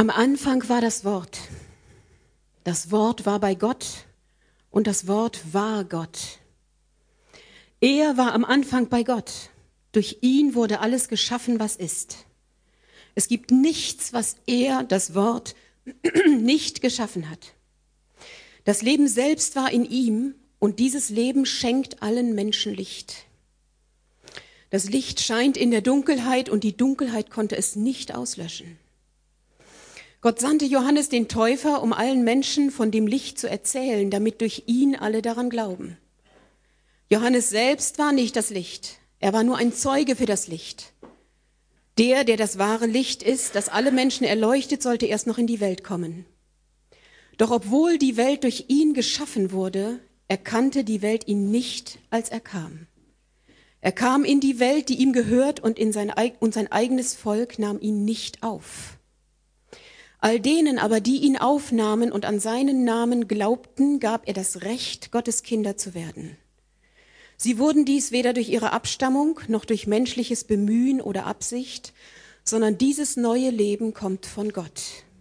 Am Anfang war das Wort. Das Wort war bei Gott und das Wort war Gott. Er war am Anfang bei Gott. Durch ihn wurde alles geschaffen, was ist. Es gibt nichts, was er, das Wort, nicht geschaffen hat. Das Leben selbst war in ihm und dieses Leben schenkt allen Menschen Licht. Das Licht scheint in der Dunkelheit und die Dunkelheit konnte es nicht auslöschen. Gott sandte Johannes den Täufer, um allen Menschen von dem Licht zu erzählen, damit durch ihn alle daran glauben. Johannes selbst war nicht das Licht, er war nur ein Zeuge für das Licht. Der das wahre Licht ist, das alle Menschen erleuchtet, sollte erst noch in die Welt kommen. Doch obwohl die Welt durch ihn geschaffen wurde, erkannte die Welt ihn nicht, als er kam. Er kam in die Welt, die ihm gehört, und sein eigenes Volk nahm ihn nicht auf. All denen aber, die ihn aufnahmen und an seinen Namen glaubten, gab er das Recht, Gottes Kinder zu werden. Sie wurden dies weder durch ihre Abstammung noch durch menschliches Bemühen oder Absicht, sondern dieses neue Leben kommt von Gott.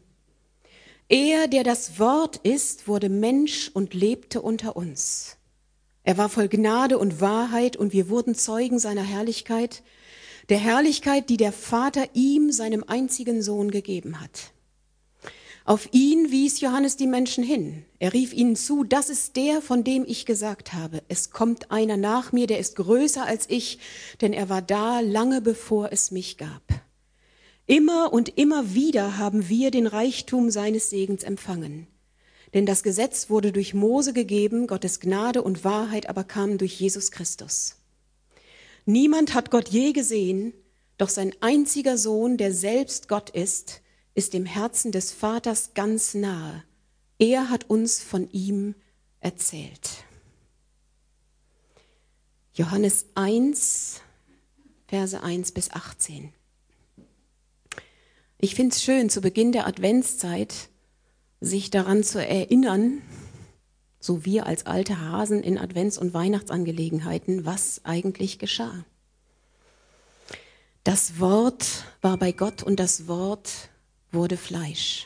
Er, der das Wort ist, wurde Mensch und lebte unter uns. Er war voll Gnade und Wahrheit und wir wurden Zeugen seiner Herrlichkeit, der Herrlichkeit, die der Vater ihm, seinem einzigen Sohn, gegeben hat. Auf ihn wies Johannes die Menschen hin. Er rief ihnen zu, das ist der, von dem ich gesagt habe. Es kommt einer nach mir, der ist größer als ich, denn er war da lange bevor es mich gab. Immer und immer wieder haben wir den Reichtum seines Segens empfangen. Denn das Gesetz wurde durch Mose gegeben, Gottes Gnade und Wahrheit aber kamen durch Jesus Christus. Niemand hat Gott je gesehen, doch sein einziger Sohn, der selbst Gott ist dem Herzen des Vaters ganz nahe. Er hat uns von ihm erzählt. Johannes 1, Verse 1 bis 18. Ich finde es schön, zu Beginn der Adventszeit sich daran zu erinnern, so wir als alte Hasen in Advents- und Weihnachtsangelegenheiten, was eigentlich geschah. Das Wort war bei Gott und das Wort wurde Fleisch.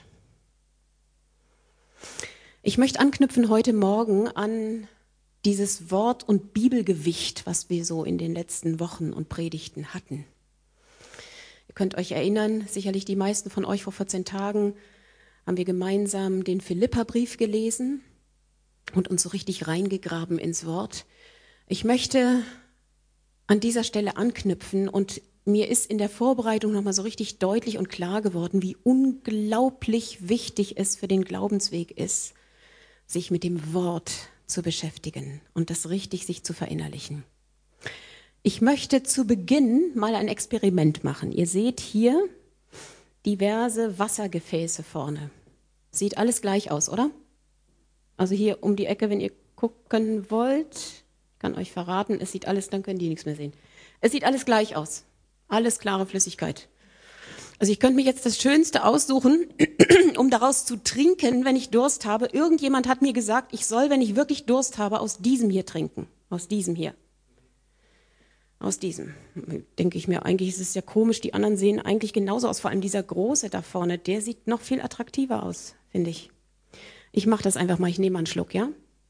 Ich möchte anknüpfen heute Morgen an dieses Wort- und Bibelgewicht, was wir so in den letzten Wochen und Predigten hatten. Ihr könnt euch erinnern, sicherlich die meisten von euch, vor 14 Tagen haben wir gemeinsam den Philipperbrief gelesen und uns so richtig reingegraben ins Wort. Ich möchte an dieser Stelle anknüpfen und mir ist in der Vorbereitung nochmal so richtig deutlich und klar geworden, wie unglaublich wichtig es für den Glaubensweg ist, sich mit dem Wort zu beschäftigen und das richtig sich zu verinnerlichen. Ich möchte zu Beginn mal ein Experiment machen. Ihr seht hier diverse Wassergefäße vorne. Sieht alles gleich aus, oder? Also hier um die Ecke, wenn ihr gucken wollt, ich kann euch verraten, es sieht alles, dann können die nichts mehr sehen. Es sieht alles gleich aus. Alles klare Flüssigkeit. Also ich könnte mir jetzt das Schönste aussuchen, um daraus zu trinken, wenn ich Durst habe. Irgendjemand hat mir gesagt, ich soll, wenn ich wirklich Durst habe, aus diesem hier trinken. Aus diesem hier. Aus diesem. Denke ich mir, eigentlich ist es ja komisch, die anderen sehen eigentlich genauso aus. Vor allem dieser große da vorne, der sieht noch viel attraktiver aus, finde ich. Ich mache das einfach mal, ich nehme mal einen Schluck, ja?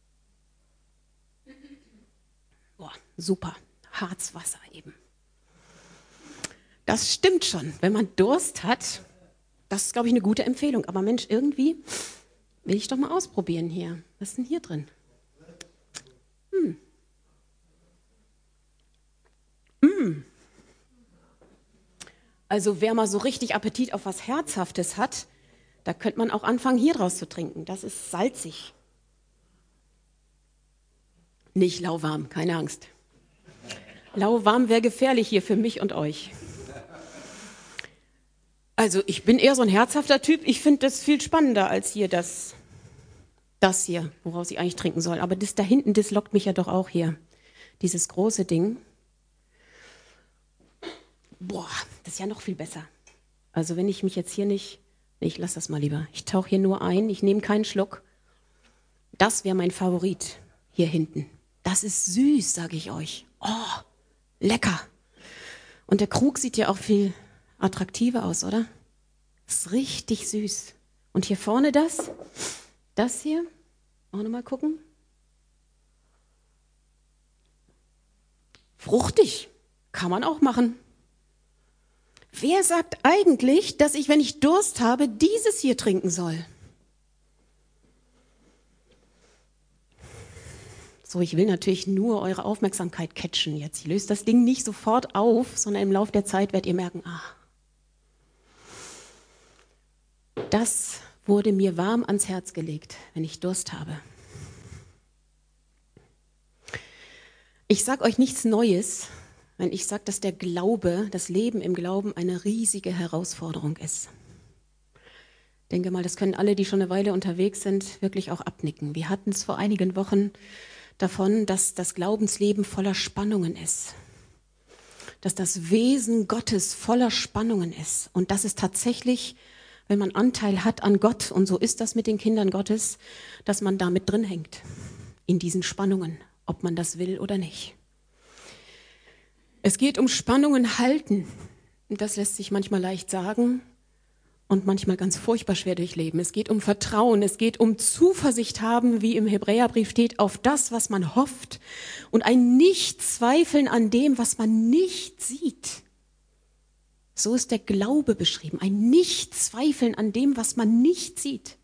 Boah, super. Harzwasser eben. Das stimmt schon, wenn man Durst hat, das ist, glaube ich, eine gute Empfehlung. Aber Mensch, irgendwie will ich doch mal ausprobieren hier. Was ist denn hier drin? Also wer mal so richtig Appetit auf was Herzhaftes hat, da könnte man auch anfangen, hier draus zu trinken. Das ist salzig. Nicht lauwarm, keine Angst. Lauwarm wäre gefährlich hier für mich und euch. Also ich bin eher so ein herzhafter Typ. Ich finde das viel spannender als hier das hier, woraus ich eigentlich trinken soll. Aber das da hinten, das lockt mich ja doch auch hier. Dieses große Ding. Boah, das ist ja noch viel besser. Also wenn ich mich jetzt hier nicht... Nee, ich lasse das mal lieber. Ich tauche hier nur ein, ich nehme keinen Schluck. Das wäre mein Favorit hier hinten. Das ist süß, sage ich euch. Oh, lecker. Und der Krug sieht ja auch viel attraktiver aus, oder? Das ist richtig süß. Und hier vorne das hier, auch nochmal gucken. Fruchtig, kann man auch machen. Wer sagt eigentlich, dass ich, wenn ich Durst habe, dieses hier trinken soll? So, ich will natürlich nur eure Aufmerksamkeit catchen jetzt. Ich löse das Ding nicht sofort auf, sondern im Laufe der Zeit werdet ihr merken, das wurde mir warm ans Herz gelegt, wenn ich Durst habe. Ich sage euch nichts Neues, wenn ich sage, dass der Glaube, das Leben im Glauben eine riesige Herausforderung ist. Ich denke mal, das können alle, die schon eine Weile unterwegs sind, wirklich auch abnicken. Wir hatten es vor einigen Wochen davon, dass das Glaubensleben voller Spannungen ist. Dass das Wesen Gottes voller Spannungen ist. Und dass es tatsächlich, wenn man Anteil hat an Gott, und so ist das mit den Kindern Gottes, dass man da mit drin hängt. In diesen Spannungen, ob man das will oder nicht. Es geht um Spannungen halten. Und das lässt sich manchmal leicht sagen und manchmal ganz furchtbar schwer durchleben. Es geht um Vertrauen, es geht um Zuversicht haben, wie im Hebräerbrief steht, auf das, was man hofft und ein Nichtzweifeln an dem, was man nicht sieht. So ist der Glaube beschrieben, ein Nichtzweifeln an dem, was man nicht sieht.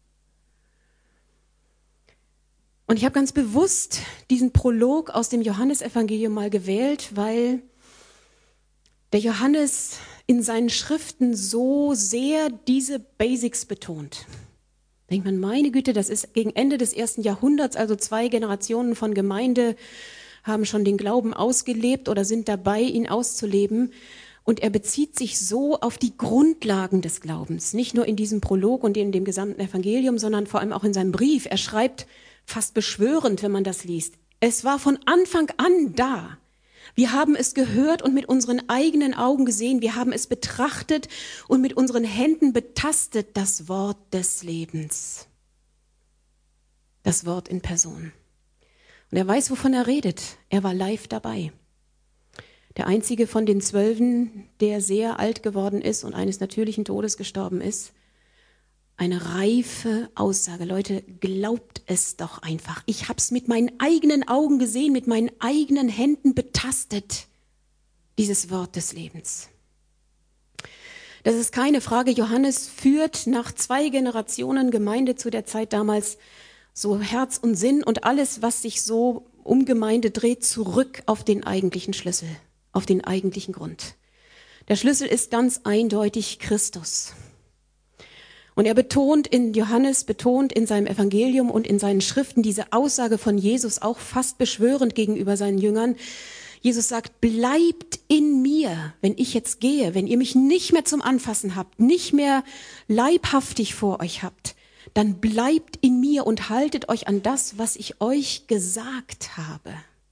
Und ich habe ganz bewusst diesen Prolog aus dem Johannesevangelium mal gewählt, weil der Johannes in seinen Schriften so sehr diese Basics betont. Denkt man, meine Güte, das ist gegen Ende des 1. Jahrhunderts, also 2 Generationen von Gemeinde haben schon den Glauben ausgelebt oder sind dabei, ihn auszuleben. Und er bezieht sich so auf die Grundlagen des Glaubens, nicht nur in diesem Prolog und in dem gesamten Evangelium, sondern vor allem auch in seinem Brief. Er schreibt fast beschwörend, wenn man das liest. Es war von Anfang an da. Wir haben es gehört und mit unseren eigenen Augen gesehen. Wir haben es betrachtet und mit unseren Händen betastet, das Wort des Lebens. Das Wort in Person. Und er weiß, wovon er redet. Er war live dabei. Der einzige von den 12, der sehr alt geworden ist und eines natürlichen Todes gestorben ist. Eine reife Aussage. Leute, glaubt es doch einfach. Ich habe es mit meinen eigenen Augen gesehen, mit meinen eigenen Händen betastet, dieses Wort des Lebens. Das ist keine Frage. Johannes führt nach 2 Generationen Gemeinde zu der Zeit damals so Herz und Sinn und alles, was sich so um Gemeinde dreht, zurück auf den eigentlichen Schlüssel, auf den eigentlichen Grund. Der Schlüssel ist ganz eindeutig Christus. Und Johannes betont in seinem Evangelium und in seinen Schriften diese Aussage von Jesus auch fast beschwörend gegenüber seinen Jüngern. Jesus sagt, bleibt in mir, wenn ich jetzt gehe, wenn ihr mich nicht mehr zum Anfassen habt, nicht mehr leibhaftig vor euch habt, dann bleibt in mir und haltet euch an das, was ich euch gesagt habe.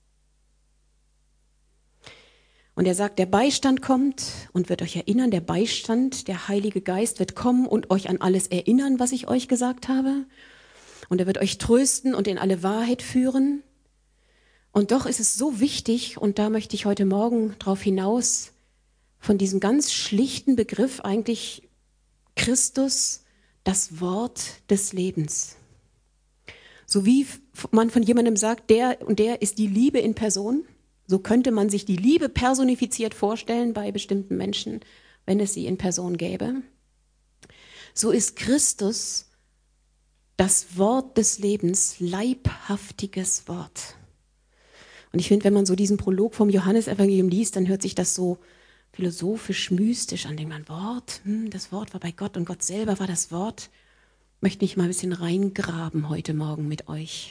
Und er sagt, der Beistand kommt und wird euch erinnern, der Beistand, der Heilige Geist wird kommen und euch an alles erinnern, was ich euch gesagt habe. Und er wird euch trösten und in alle Wahrheit führen. Und doch ist es so wichtig, und da möchte ich heute Morgen drauf hinaus, von diesem ganz schlichten Begriff eigentlich Christus, das Wort des Lebens. So wie man von jemandem sagt, der und der ist die Liebe in Person. So könnte man sich die Liebe personifiziert vorstellen bei bestimmten Menschen, wenn es sie in Person gäbe. So ist Christus das Wort des Lebens, leibhaftiges Wort. Und ich finde, wenn man so diesen Prolog vom Johannesevangelium liest, dann hört sich das so philosophisch, mystisch an. Denkt man, Wort, das Wort war bei Gott und Gott selber war das Wort. Möchte ich mal ein bisschen reingraben heute Morgen mit euch.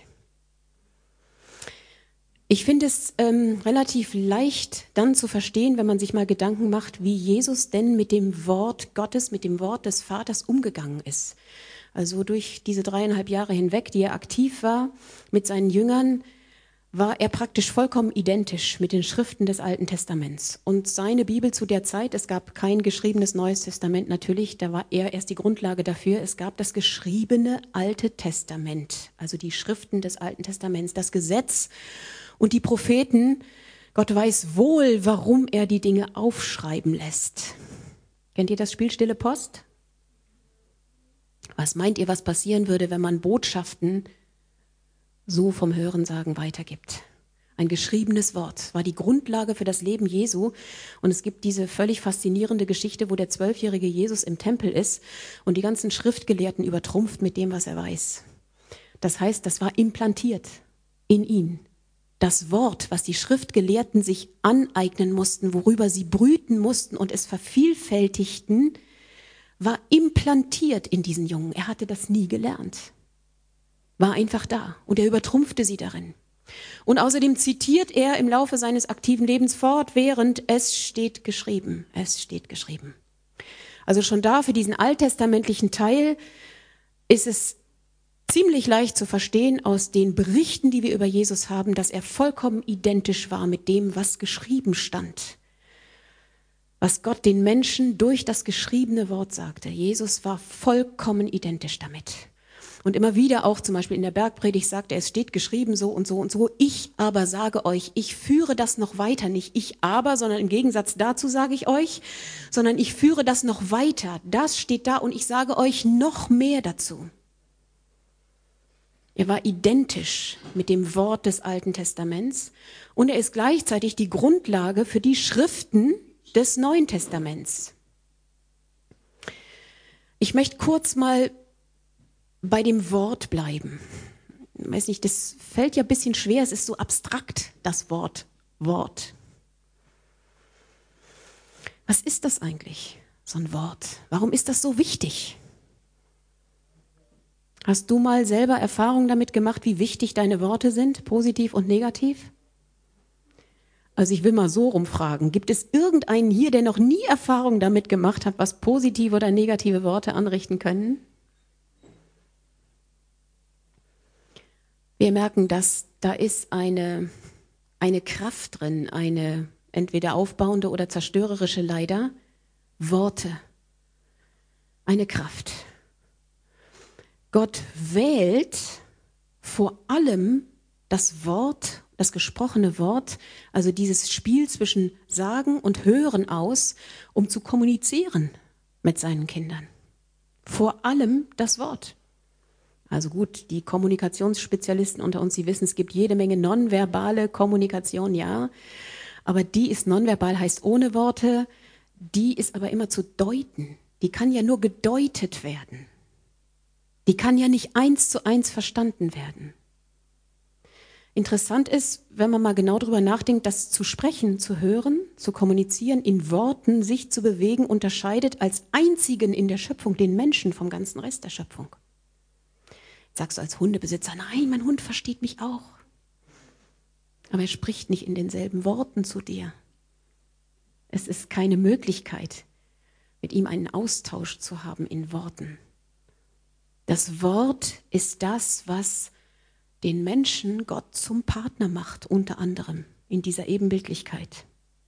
Ich finde es relativ leicht dann zu verstehen, wenn man sich mal Gedanken macht, wie Jesus denn mit dem Wort Gottes, mit dem Wort des Vaters umgegangen ist. Also durch diese 3,5 Jahre hinweg, die er aktiv war mit seinen Jüngern, war er praktisch vollkommen identisch mit den Schriften des Alten Testaments. Und seine Bibel zu der Zeit, es gab kein geschriebenes Neues Testament natürlich, da war er erst die Grundlage dafür. Es gab das geschriebene Alte Testament, also die Schriften des Alten Testaments, das Gesetz und die Propheten. Gott weiß wohl, warum er die Dinge aufschreiben lässt. Kennt ihr das Spiel Stille Post? Was meint ihr, was passieren würde, wenn man Botschaften so vom Hörensagen weitergibt? Ein geschriebenes Wort war die Grundlage für das Leben Jesu. Und es gibt diese völlig faszinierende Geschichte, wo der 12-jährige Jesus im Tempel ist und die ganzen Schriftgelehrten übertrumpft mit dem, was er weiß. Das heißt, das war implantiert in ihn. Das Wort, was die Schriftgelehrten sich aneignen mussten, worüber sie brüten mussten und es vervielfältigten, war implantiert in diesen Jungen. Er hatte das nie gelernt. War einfach da und er übertrumpfte sie darin. Und außerdem zitiert er im Laufe seines aktiven Lebens fortwährend, es steht geschrieben, es steht geschrieben. Also schon da für diesen alttestamentlichen Teil ist es ziemlich leicht zu verstehen aus den Berichten, die wir über Jesus haben, dass er vollkommen identisch war mit dem, was geschrieben stand. Was Gott den Menschen durch das geschriebene Wort sagte. Jesus war vollkommen identisch damit. Und immer wieder auch zum Beispiel in der Bergpredigt sagt er, es steht geschrieben so und so und so. Ich aber sage euch, ich führe das noch weiter. Nicht ich aber, sondern im Gegensatz dazu sage ich euch, sondern ich führe das noch weiter. Das steht da und ich sage euch noch mehr dazu. Er war identisch mit dem Wort des Alten Testaments und er ist gleichzeitig die Grundlage für die Schriften des Neuen Testaments. Ich möchte kurz mal bei dem Wort bleiben. Ich weiß nicht, das fällt ja ein bisschen schwer, es ist so abstrakt, das Wort Wort. Was ist das eigentlich, so ein Wort? Warum ist das so wichtig? Hast du mal selber Erfahrungen damit gemacht, wie wichtig deine Worte sind, positiv und negativ? Also ich will mal so rumfragen, gibt es irgendeinen hier, der noch nie Erfahrung damit gemacht hat, was positive oder negative Worte anrichten können? Wir merken, dass da ist eine Kraft drin, eine entweder aufbauende oder zerstörerische leider, Worte, eine Kraft. Gott wählt vor allem das Wort, das gesprochene Wort, also dieses Spiel zwischen Sagen und Hören aus, um zu kommunizieren mit seinen Kindern. Vor allem das Wort. Also gut, die Kommunikationsspezialisten unter uns, sie wissen, es gibt jede Menge nonverbale Kommunikation, ja. Aber die ist nonverbal, heißt ohne Worte. Die ist aber immer zu deuten. Die kann ja nur gedeutet werden. Die kann ja nicht 1:1 verstanden werden. Interessant ist, wenn man mal genau darüber nachdenkt, dass zu sprechen, zu hören, zu kommunizieren, in Worten sich zu bewegen, unterscheidet als einzigen in der Schöpfung den Menschen vom ganzen Rest der Schöpfung. Sagst du als Hundebesitzer, nein, mein Hund versteht mich auch. Aber er spricht nicht in denselben Worten zu dir. Es ist keine Möglichkeit, mit ihm einen Austausch zu haben in Worten. Das Wort ist das, was den Menschen Gott zum Partner macht, unter anderem in dieser Ebenbildlichkeit.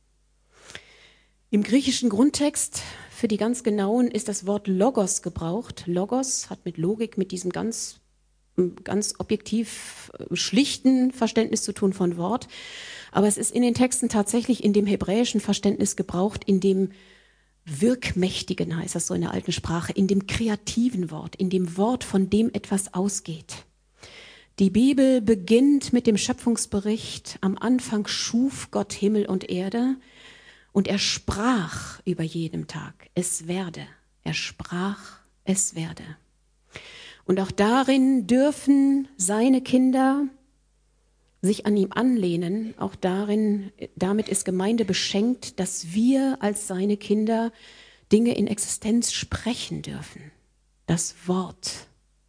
Im griechischen Grundtext für die ganz genauen ist das Wort Logos gebraucht. Logos hat mit Logik, mit diesem ganz objektiv schlichten Verständnis zu tun von Wort. Aber es ist in den Texten tatsächlich in dem hebräischen Verständnis gebraucht, in dem Wirkmächtigen, heißt das so in der alten Sprache, in dem kreativen Wort, in dem Wort, von dem etwas ausgeht. Die Bibel beginnt mit dem Schöpfungsbericht. Am Anfang schuf Gott Himmel und Erde und er sprach über jedem Tag, es werde. Er sprach, es werde. Und auch darin dürfen seine Kinder sich an ihm anlehnen. Auch damit ist Gemeinde beschenkt, dass wir als seine Kinder Dinge in Existenz sprechen dürfen. Das Wort,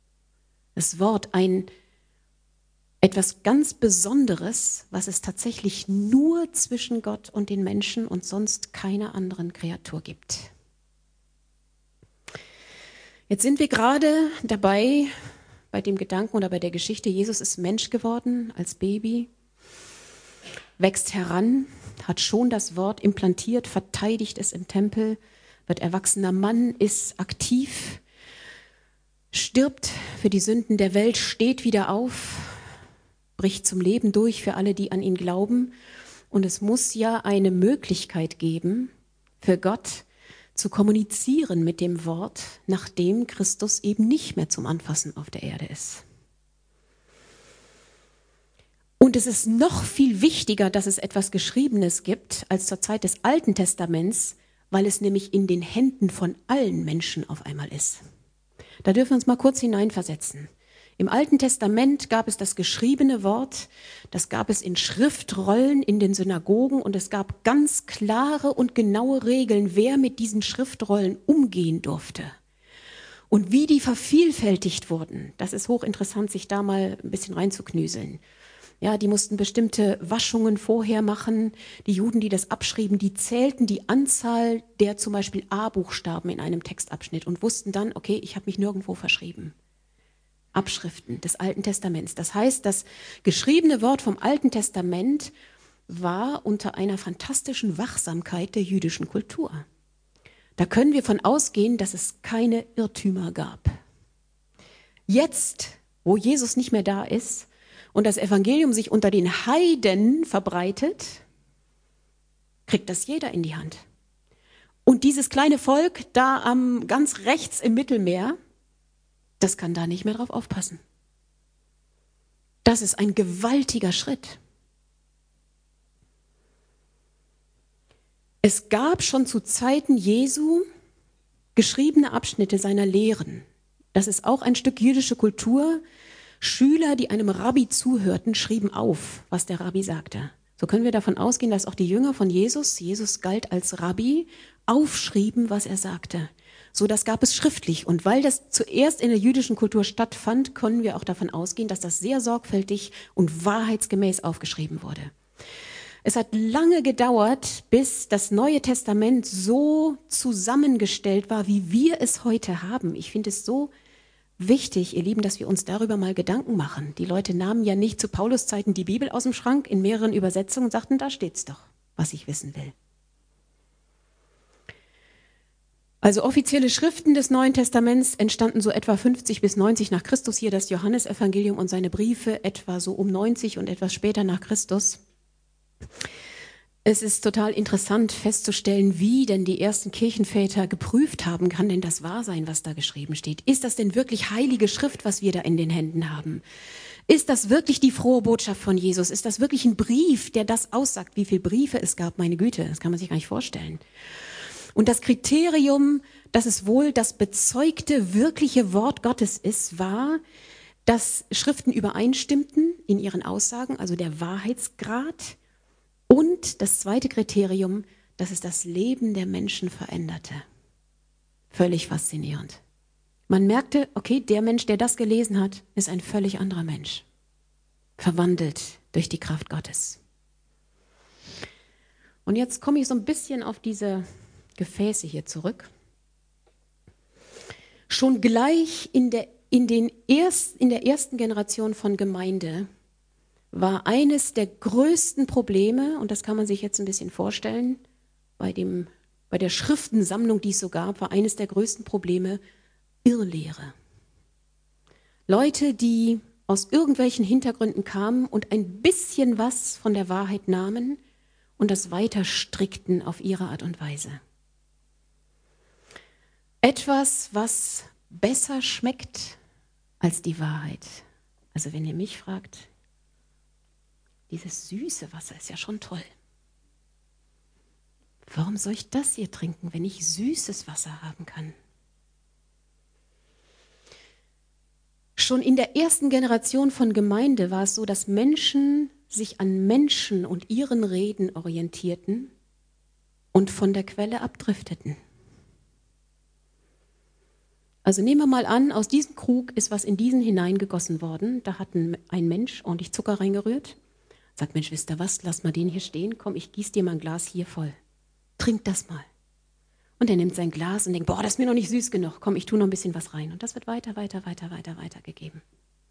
etwas ganz Besonderes, was es tatsächlich nur zwischen Gott und den Menschen und sonst keiner anderen Kreatur gibt. Jetzt sind wir gerade dabei, bei dem Gedanken oder bei der Geschichte, Jesus ist Mensch geworden als Baby, wächst heran, hat schon das Wort implantiert, verteidigt es im Tempel, wird erwachsener Mann, ist aktiv, stirbt für die Sünden der Welt, steht wieder auf, bricht zum Leben durch für alle, die an ihn glauben. Und es muss ja eine Möglichkeit geben für Gott, zu kommunizieren mit dem Wort, nachdem Christus eben nicht mehr zum Anfassen auf der Erde ist. Und es ist noch viel wichtiger, dass es etwas Geschriebenes gibt, als zur Zeit des Alten Testaments, weil es nämlich in den Händen von allen Menschen auf einmal ist. Da dürfen wir uns mal kurz hineinversetzen. Im Alten Testament gab es das geschriebene Wort, das gab es in Schriftrollen in den Synagogen und es gab ganz klare und genaue Regeln, wer mit diesen Schriftrollen umgehen durfte. Und wie die vervielfältigt wurden, das ist hochinteressant, sich da mal ein bisschen reinzuknüseln. Ja, die mussten bestimmte Waschungen vorher machen. Die Juden, die das abschrieben, die zählten die Anzahl der zum Beispiel A-Buchstaben in einem Textabschnitt und wussten dann, okay, ich habe mich nirgendwo verschrieben. Abschriften des Alten Testaments. Das heißt, das geschriebene Wort vom Alten Testament war unter einer fantastischen Wachsamkeit der jüdischen Kultur. Da können wir von ausgehen, dass es keine Irrtümer gab. Jetzt, wo Jesus nicht mehr da ist, und das Evangelium sich unter den Heiden verbreitet, kriegt das jeder in die Hand. Und dieses kleine Volk da ganz rechts im Mittelmeer, das kann da nicht mehr drauf aufpassen. Das ist ein gewaltiger Schritt. Es gab schon zu Zeiten Jesu geschriebene Abschnitte seiner Lehren. Das ist auch ein Stück jüdische Kultur. Schüler, die einem Rabbi zuhörten, schrieben auf, was der Rabbi sagte. So können wir davon ausgehen, dass auch die Jünger von Jesus galt als Rabbi, aufschrieben, was er sagte. So, das gab es schriftlich. Und weil das zuerst in der jüdischen Kultur stattfand, können wir auch davon ausgehen, dass das sehr sorgfältig und wahrheitsgemäß aufgeschrieben wurde. Es hat lange gedauert, bis das Neue Testament so zusammengestellt war, wie wir es heute haben. Ich finde es so wichtig, ihr Lieben, dass wir uns darüber mal Gedanken machen. Die Leute nahmen ja nicht zu Paulus Zeiten die Bibel aus dem Schrank in mehreren Übersetzungen und sagten, da steht's doch, was ich wissen will. Also offizielle Schriften des Neuen Testaments entstanden so etwa 50 bis 90 nach Christus, hier das Johannesevangelium und seine Briefe etwa so um 90 und etwas später nach Christus. Es ist total interessant festzustellen, wie denn die ersten Kirchenväter geprüft haben, kann denn das wahr sein, was da geschrieben steht? Ist das denn wirklich heilige Schrift, was wir da in den Händen haben? Ist das wirklich die frohe Botschaft von Jesus? Ist das wirklich ein Brief, der das aussagt? Wie viele Briefe es gab, meine Güte, das kann man sich gar nicht vorstellen. Und das Kriterium, dass es wohl das bezeugte, wirkliche Wort Gottes ist, war, dass Schriften übereinstimmten in ihren Aussagen, also der Wahrheitsgrad. Und das zweite Kriterium, dass es das Leben der Menschen veränderte. Völlig faszinierend. Man merkte, okay, der Mensch, der das gelesen hat, ist ein völlig anderer Mensch. Verwandelt durch die Kraft Gottes. Und jetzt komme ich so ein bisschen auf diese Gefäße hier zurück. Schon gleich in der ersten Generation von Gemeinde war eines der größten Probleme, und das kann man sich jetzt ein bisschen vorstellen, bei der Schriftensammlung, die es so gab, war eines der größten Probleme Irrlehre. Leute, die aus irgendwelchen Hintergründen kamen und ein bisschen was von der Wahrheit nahmen und das weiter strickten auf ihre Art und Weise. Etwas, was besser schmeckt als die Wahrheit. Also wenn ihr mich fragt, dieses süße Wasser ist ja schon toll. Warum soll ich das hier trinken, wenn ich süßes Wasser haben kann? Schon in der ersten Generation von Gemeinde war es so, dass Menschen sich an Menschen und ihren Reden orientierten und von der Quelle abdrifteten. Also nehmen wir mal an, aus diesem Krug ist was in diesen hineingegossen worden. Da hat ein Mensch ordentlich Zucker reingerührt. Sagt, Mensch, wisst ihr was, lass mal den hier stehen. Komm, ich gieße dir mal ein Glas hier voll. Trink das mal. Und er nimmt sein Glas und denkt, boah, das ist mir noch nicht süß genug. Komm, ich tue noch ein bisschen was rein. Und das wird weiter gegeben.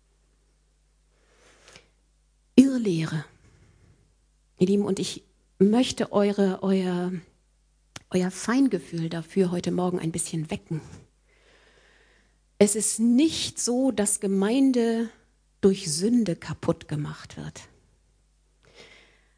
Irrlehre. Ihr Lieben, und ich möchte euer Feingefühl dafür heute Morgen ein bisschen wecken. Es ist nicht so, dass Gemeinde durch Sünde kaputt gemacht wird.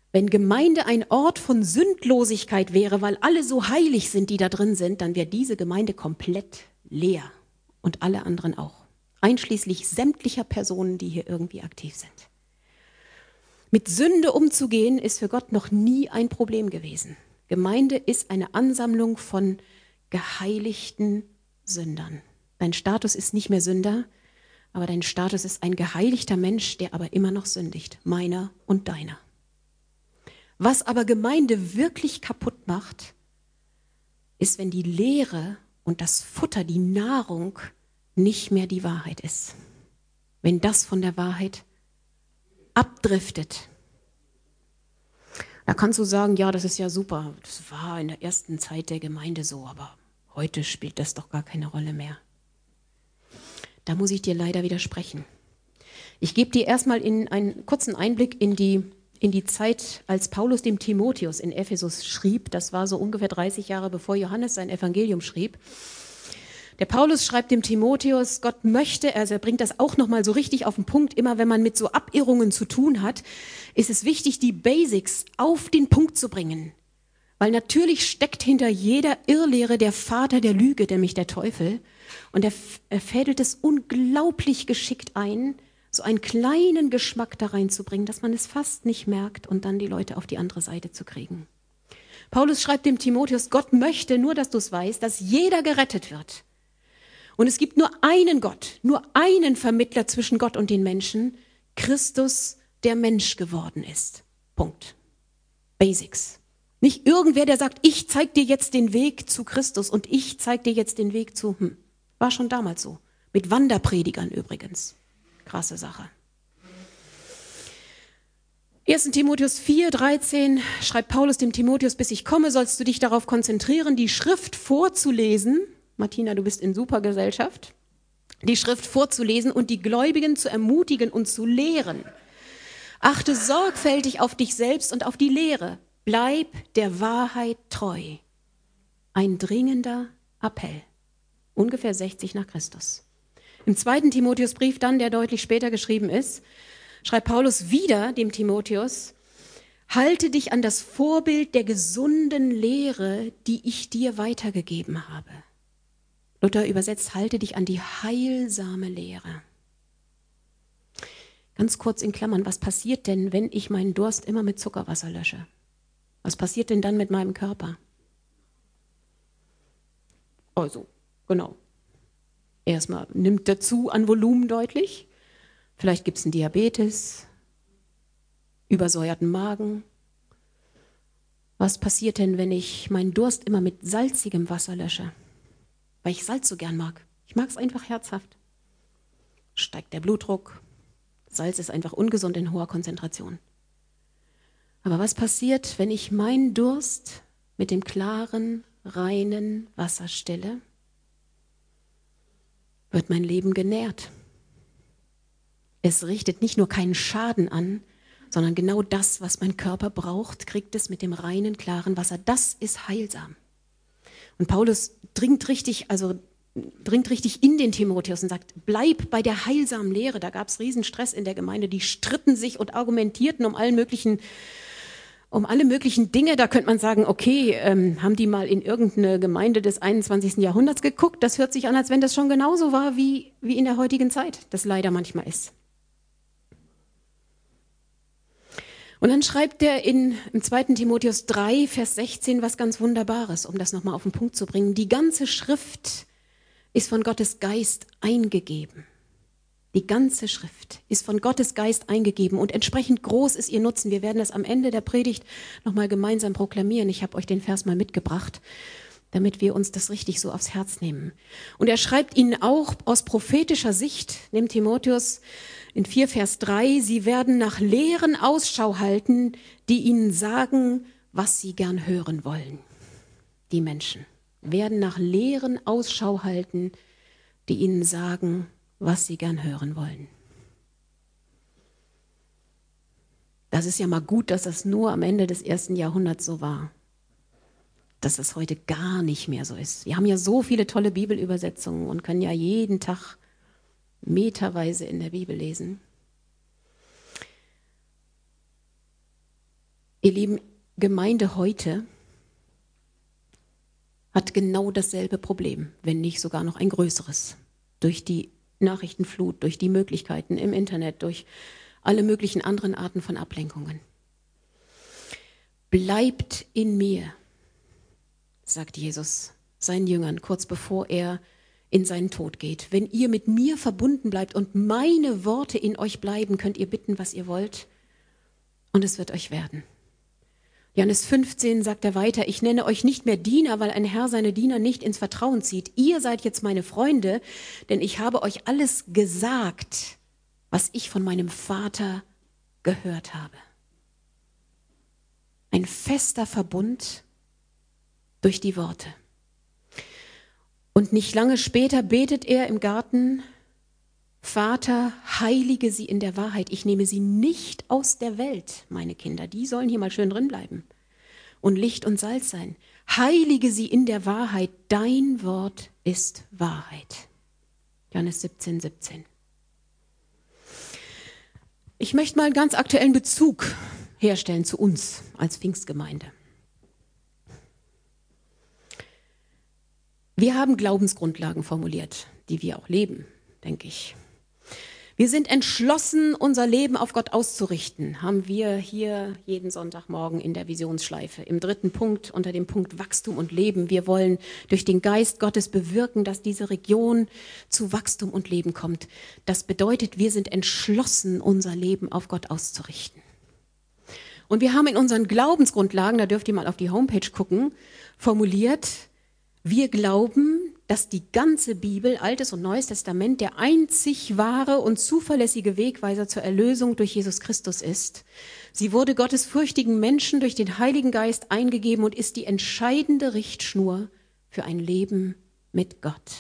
Wenn Gemeinde ein Ort von Sündlosigkeit wäre, weil alle so heilig sind, die da drin sind, dann wäre diese Gemeinde komplett leer und alle anderen auch, einschließlich sämtlicher Personen, die hier irgendwie aktiv sind. Mit Sünde umzugehen, ist für Gott noch nie ein Problem gewesen. Gemeinde ist eine Ansammlung von geheiligten Sündern. Dein Status ist nicht mehr Sünder, aber dein Status ist ein geheiligter Mensch, der aber immer noch sündigt, meiner und deiner. Was aber Gemeinde wirklich kaputt macht, ist, wenn die Lehre und das Futter, die Nahrung, nicht mehr die Wahrheit ist. Wenn das von der Wahrheit abdriftet. Da kannst du sagen, ja, das ist ja super, das war in der ersten Zeit der Gemeinde so, aber heute spielt das doch gar keine Rolle mehr. Da muss ich dir leider widersprechen. Ich gebe dir erstmal einen kurzen Einblick in die Zeit, als Paulus dem Timotheus in Ephesus schrieb. Das war so ungefähr 30 Jahre, bevor Johannes sein Evangelium schrieb. Der Paulus schreibt dem Timotheus, Gott möchte, also er bringt das auch nochmal so richtig auf den Punkt, immer wenn man mit so Abirrungen zu tun hat, ist es wichtig, die Basics auf den Punkt zu bringen. Weil natürlich steckt hinter jeder Irrlehre der Vater der Lüge, nämlich der Teufel. Und er fädelt es unglaublich geschickt ein, so einen kleinen Geschmack da reinzubringen, dass man es fast nicht merkt und dann die Leute auf die andere Seite zu kriegen. Paulus schreibt dem Timotheus, Gott möchte, nur dass du es weißt, dass jeder gerettet wird. Und es gibt nur einen Gott, nur einen Vermittler zwischen Gott und den Menschen, Christus, der Mensch geworden ist. Punkt. Basics. Nicht irgendwer, der sagt, ich zeig dir jetzt den Weg zu Christus und ich zeig dir jetzt den Weg zu, war schon damals so. Mit Wanderpredigern übrigens. Krasse Sache. 1. Timotheus 4,13 schreibt Paulus dem Timotheus, bis ich komme, sollst du dich darauf konzentrieren, die Schrift vorzulesen. Martina, du bist in super Gesellschaft. Die Schrift vorzulesen und die Gläubigen zu ermutigen und zu lehren. Achte sorgfältig auf dich selbst und auf die Lehre. Bleib der Wahrheit treu. Ein dringender Appell. Ungefähr 60 nach Christus. Im 2. Timotheusbrief dann, der deutlich später geschrieben ist, schreibt Paulus wieder dem Timotheus, halte dich an das Vorbild der gesunden Lehre, die ich dir weitergegeben habe. Luther übersetzt, halte dich an die heilsame Lehre. Ganz kurz in Klammern, was passiert denn, wenn ich meinen Durst immer mit Zuckerwasser lösche? Was passiert denn dann mit meinem Körper? Also, genau. Erstmal nimmt dazu an Volumen deutlich. Vielleicht gibt es einen Diabetes, übersäuerten Magen. Was passiert denn, wenn ich meinen Durst immer mit salzigem Wasser lösche? Weil ich Salz so gern mag. Ich mag es einfach herzhaft. Steigt der Blutdruck. Salz ist einfach ungesund in hoher Konzentration. Aber was passiert, wenn ich meinen Durst mit dem klaren, reinen Wasser stille? Wird mein Leben genährt. Es richtet nicht nur keinen Schaden an, sondern genau das, was mein Körper braucht, kriegt es mit dem reinen, klaren Wasser. Das ist heilsam. Und Paulus dringt richtig in den Timotheus und sagt, bleib bei der heilsamen Lehre. Da gab es riesen Stress in der Gemeinde, die stritten sich und argumentierten um alle möglichen Dinge. Da könnte man sagen, okay, haben die mal in irgendeine Gemeinde des 21. Jahrhunderts geguckt? Das hört sich an, als wenn das schon genauso war wie in der heutigen Zeit, das leider manchmal ist. Und dann schreibt er im 2. Timotheus 3, Vers 16 was ganz Wunderbares, um das nochmal auf den Punkt zu bringen. Die ganze Schrift ist von Gottes Geist eingegeben. Die ganze Schrift ist von Gottes Geist eingegeben und entsprechend groß ist ihr Nutzen. Wir werden das am Ende der Predigt nochmal gemeinsam proklamieren. Ich habe euch den Vers mal mitgebracht, damit wir uns das richtig so aufs Herz nehmen. Und er schreibt ihnen auch aus prophetischer Sicht, dem Timotheus, in 4 Vers 3, sie werden nach Lehren Ausschau halten, die ihnen sagen, was sie gern hören wollen. Die Menschen werden nach Lehren Ausschau halten, die ihnen sagen, was sie gern hören wollen. Das ist ja mal gut, dass das nur am Ende des 1. Jahrhunderts so war. Dass das heute gar nicht mehr so ist. Wir haben ja so viele tolle Bibelübersetzungen und können ja jeden Tag meterweise in der Bibel lesen. Ihr Lieben, Gemeinde heute hat genau dasselbe Problem, wenn nicht sogar noch ein größeres. Durch die Nachrichtenflut, durch die Möglichkeiten im Internet, durch alle möglichen anderen Arten von Ablenkungen. Bleibt in mir, sagt Jesus seinen Jüngern kurz bevor er in seinen Tod geht. Wenn ihr mit mir verbunden bleibt und meine Worte in euch bleiben, könnt ihr bitten, was ihr wollt, und es wird euch werden. Johannes 15 sagt er weiter, ich nenne euch nicht mehr Diener, weil ein Herr seine Diener nicht ins Vertrauen zieht. Ihr seid jetzt meine Freunde, denn ich habe euch alles gesagt, was ich von meinem Vater gehört habe. Ein fester Verbund durch die Worte. Und nicht lange später betet er im Garten, Vater, heilige sie in der Wahrheit. Ich nehme sie nicht aus der Welt, meine Kinder. Die sollen hier mal schön drin bleiben und Licht und Salz sein. Heilige sie in der Wahrheit. Dein Wort ist Wahrheit. Johannes 17, 17. Ich möchte mal einen ganz aktuellen Bezug herstellen zu uns als Pfingstgemeinde. Wir haben Glaubensgrundlagen formuliert, die wir auch leben, denke ich. Wir sind entschlossen, unser Leben auf Gott auszurichten, haben wir hier jeden Sonntagmorgen in der Visionsschleife. Im 3. Punkt, unter dem Punkt Wachstum und Leben. Wir wollen durch den Geist Gottes bewirken, dass diese Region zu Wachstum und Leben kommt. Das bedeutet, wir sind entschlossen, unser Leben auf Gott auszurichten. Und wir haben in unseren Glaubensgrundlagen, da dürft ihr mal auf die Homepage gucken, formuliert, wir glauben, dass die ganze Bibel, Altes und Neues Testament, der einzig wahre und zuverlässige Wegweiser zur Erlösung durch Jesus Christus ist. Sie wurde gottesfürchtigen Menschen durch den Heiligen Geist eingegeben und ist die entscheidende Richtschnur für ein Leben mit Gott.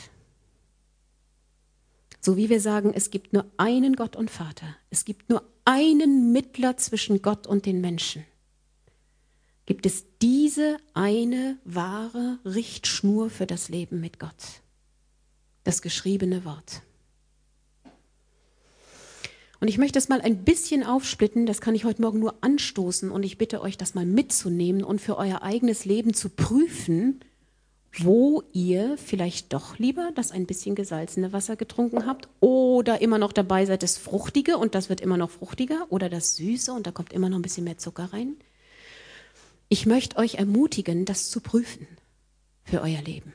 So wie wir sagen, es gibt nur einen Gott und Vater, es gibt nur einen Mittler zwischen Gott und den Menschen, gibt es diese eine wahre Richtschnur für das Leben mit Gott. Das geschriebene Wort. Und ich möchte das mal ein bisschen aufsplitten, das kann ich heute Morgen nur anstoßen und ich bitte euch, das mal mitzunehmen und für euer eigenes Leben zu prüfen, wo ihr vielleicht doch lieber das ein bisschen gesalzene Wasser getrunken habt oder immer noch dabei seid, das Fruchtige und das wird immer noch fruchtiger oder das Süße und da kommt immer noch ein bisschen mehr Zucker rein. Ich möchte euch ermutigen, das zu prüfen für euer Leben.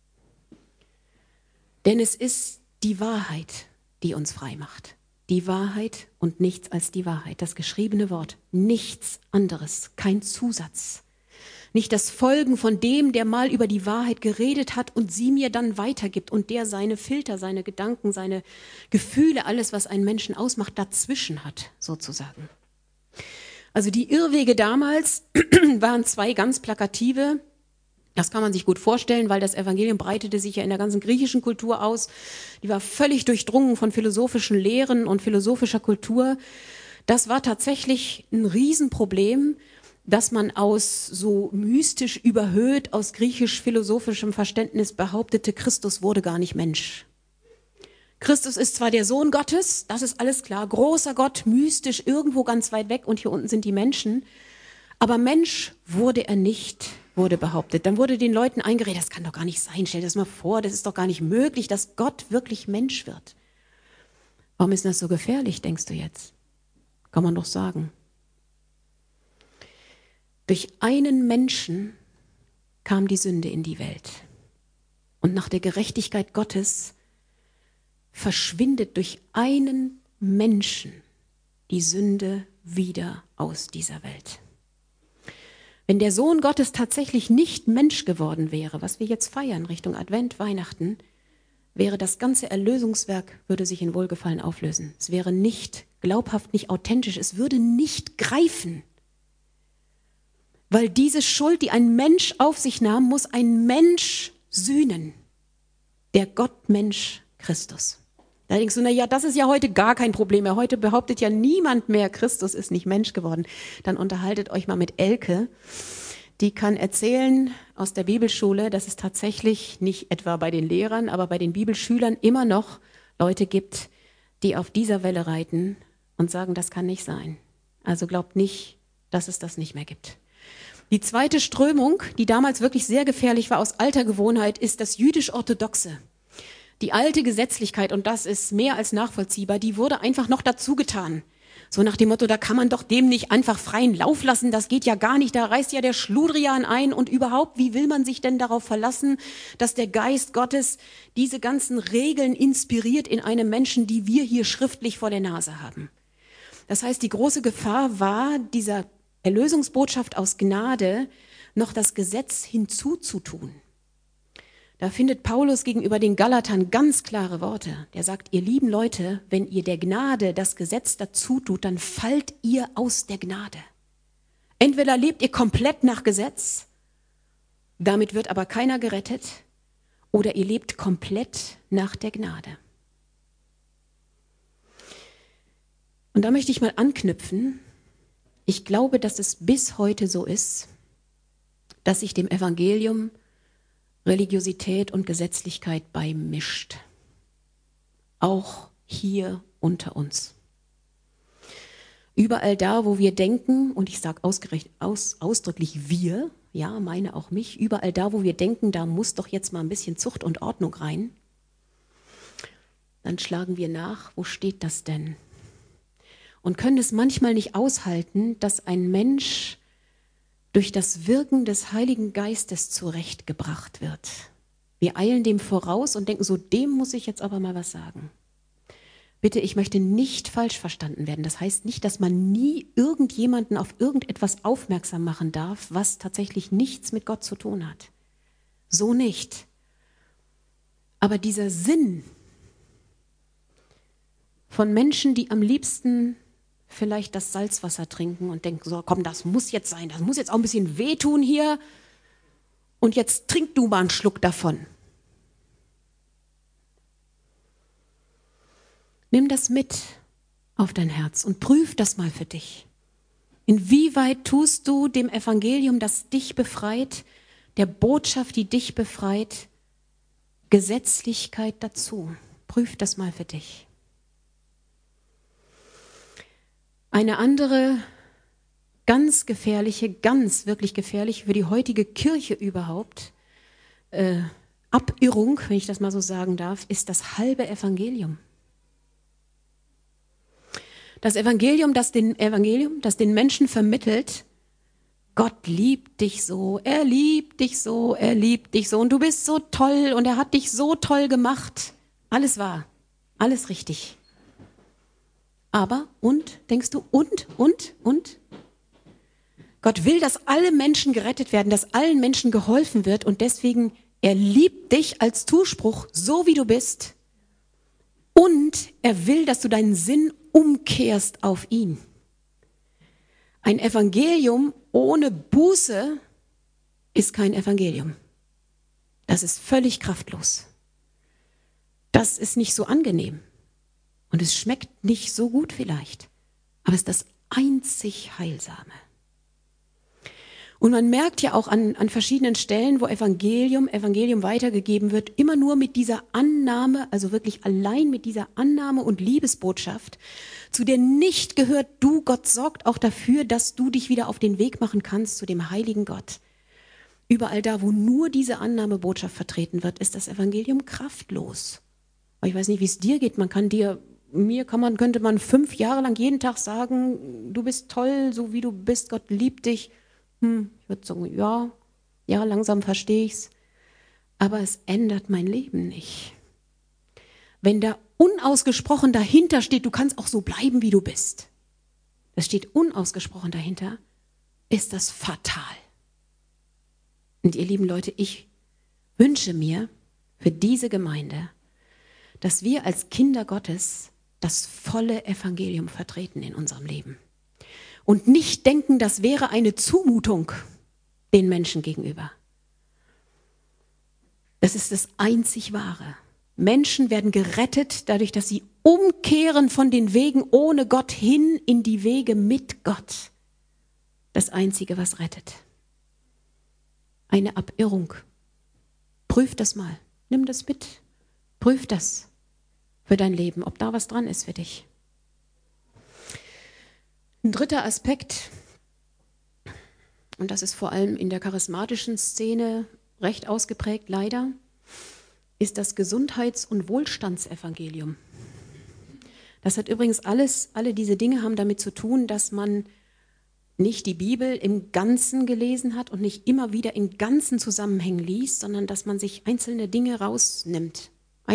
Denn es ist die Wahrheit, die uns frei macht. Die Wahrheit und nichts als die Wahrheit. Das geschriebene Wort, nichts anderes, kein Zusatz. Nicht das Folgen von dem, der mal über die Wahrheit geredet hat und sie mir dann weitergibt und der seine Filter, seine Gedanken, seine Gefühle, alles, was einen Menschen ausmacht, dazwischen hat, sozusagen. Also die Irrwege damals waren zwei ganz plakative. Das kann man sich gut vorstellen, weil das Evangelium breitete sich ja in der ganzen griechischen Kultur aus. Die war völlig durchdrungen von philosophischen Lehren und philosophischer Kultur. Das war tatsächlich ein Riesenproblem, dass man aus so mystisch überhöht, aus griechisch-philosophischem Verständnis behauptete, Christus wurde gar nicht Mensch. Christus ist zwar der Sohn Gottes, das ist alles klar, großer Gott, mystisch, irgendwo ganz weit weg und hier unten sind die Menschen, aber Mensch wurde er nicht, wurde behauptet. Dann wurde den Leuten eingeredet, das kann doch gar nicht sein, stell dir das mal vor, das ist doch gar nicht möglich, dass Gott wirklich Mensch wird. Warum ist das so gefährlich, denkst du jetzt? Kann man doch sagen. Durch einen Menschen kam die Sünde in die Welt und nach der Gerechtigkeit Gottes verschwindet durch einen Menschen die Sünde wieder aus dieser Welt. Wenn der Sohn Gottes tatsächlich nicht Mensch geworden wäre, was wir jetzt feiern Richtung Advent, Weihnachten, wäre das ganze Erlösungswerk, würde sich in Wohlgefallen auflösen. Es wäre nicht glaubhaft, nicht authentisch, es würde nicht greifen. Weil diese Schuld, die ein Mensch auf sich nahm, muss ein Mensch sühnen. Der Gottmensch Christus. Da denkst du, na ja, das ist ja heute gar kein Problem mehr. Heute behauptet ja niemand mehr, Christus ist nicht Mensch geworden. Dann unterhaltet euch mal mit Elke. Die kann erzählen aus der Bibelschule, dass es tatsächlich nicht etwa bei den Lehrern, aber bei den Bibelschülern immer noch Leute gibt, die auf dieser Welle reiten und sagen, das kann nicht sein. Also glaubt nicht, dass es das nicht mehr gibt. Die zweite Strömung, die damals wirklich sehr gefährlich war aus alter Gewohnheit, ist das jüdisch-orthodoxe. Die alte Gesetzlichkeit, und das ist mehr als nachvollziehbar, die wurde einfach noch dazu getan. So nach dem Motto, da kann man doch dem nicht einfach freien Lauf lassen, das geht ja gar nicht, da reißt ja der Schludrian ein und überhaupt, wie will man sich denn darauf verlassen, dass der Geist Gottes diese ganzen Regeln inspiriert in einem Menschen, die wir hier schriftlich vor der Nase haben. Das heißt, die große Gefahr war, dieser Erlösungsbotschaft aus Gnade noch das Gesetz hinzuzutun. Da findet Paulus gegenüber den Galatern ganz klare Worte. Der sagt, ihr lieben Leute, wenn ihr der Gnade das Gesetz dazu tut, dann fallt ihr aus der Gnade. Entweder lebt ihr komplett nach Gesetz, damit wird aber keiner gerettet, oder ihr lebt komplett nach der Gnade. Und da möchte ich mal anknüpfen. Ich glaube, dass es bis heute so ist, dass sich dem Evangelium Religiosität und Gesetzlichkeit beimischt. Auch hier unter uns. Überall da, wo wir denken, und ich sage ausdrücklich wir, ja, meine auch mich, überall da, wo wir denken, da muss doch jetzt mal ein bisschen Zucht und Ordnung rein, dann schlagen wir nach, wo steht das denn? Und können es manchmal nicht aushalten, dass ein Mensch durch das Wirken des Heiligen Geistes zurechtgebracht wird. Wir eilen dem voraus und denken so, dem muss ich jetzt aber mal was sagen. Bitte, ich möchte nicht falsch verstanden werden. Das heißt nicht, dass man nie irgendjemanden auf irgendetwas aufmerksam machen darf, was tatsächlich nichts mit Gott zu tun hat. So nicht. Aber dieser Sinn von Menschen, die am liebsten vielleicht das Salzwasser trinken und denken, so komm, das muss jetzt sein, das muss jetzt auch ein bisschen wehtun hier und jetzt trink du mal einen Schluck davon. Nimm das mit auf dein Herz und prüf das mal für dich. Inwieweit tust du dem Evangelium, das dich befreit, der Botschaft, die dich befreit, Gesetzlichkeit dazu? Prüf das mal für dich. Eine andere ganz gefährliche, ganz wirklich gefährliche für die heutige Kirche überhaupt, Abirrung, wenn ich das mal so sagen darf, ist das halbe Evangelium. Das Evangelium, das den Menschen vermittelt, Gott liebt dich so, er liebt dich so, er liebt dich so und du bist so toll und er hat dich so toll gemacht. Alles wahr, alles richtig. Aber, denkst du, und? Gott will, dass alle Menschen gerettet werden, dass allen Menschen geholfen wird und deswegen, er liebt dich als Zuspruch, so wie du bist. Und er will, dass du deinen Sinn umkehrst auf ihn. Ein Evangelium ohne Buße ist kein Evangelium. Das ist völlig kraftlos. Das ist nicht so angenehm. Und es schmeckt nicht so gut vielleicht, aber es ist das einzig Heilsame. Und man merkt ja auch an verschiedenen Stellen, wo Evangelium weitergegeben wird, immer nur mit dieser Annahme, also wirklich allein mit dieser Annahme und Liebesbotschaft, zu der nicht gehört, du, Gott sorgt auch dafür, dass du dich wieder auf den Weg machen kannst zu dem heiligen Gott. Überall da, wo nur diese Annahmebotschaft vertreten wird, ist das Evangelium kraftlos. Aber ich weiß nicht, wie es dir geht, könnte man 5 Jahre lang jeden Tag sagen, du bist toll, so wie du bist, Gott liebt dich. Ich würde sagen, ja, langsam verstehe ich's. Aber es ändert mein Leben nicht. Wenn da unausgesprochen dahinter steht, du kannst auch so bleiben, wie du bist. Das steht unausgesprochen dahinter, ist das fatal. Und ihr lieben Leute, ich wünsche mir für diese Gemeinde, dass wir als Kinder Gottes das volle Evangelium vertreten in unserem Leben. Und nicht denken, das wäre eine Zumutung den Menschen gegenüber. Das ist das einzig Wahre. Menschen werden gerettet dadurch, dass sie umkehren von den Wegen ohne Gott hin in die Wege mit Gott. Das Einzige, was rettet. Eine Abirrung. Prüf das mal. Nimm das mit. Prüf das für dein Leben, ob da was dran ist für dich. Ein dritter Aspekt, und das ist vor allem in der charismatischen Szene recht ausgeprägt, leider, ist das Gesundheits- und Wohlstandsevangelium. Das hat übrigens alle diese Dinge haben damit zu tun, dass man nicht die Bibel im Ganzen gelesen hat und nicht immer wieder in ganzen Zusammenhängen liest, sondern dass man sich einzelne Dinge rausnimmt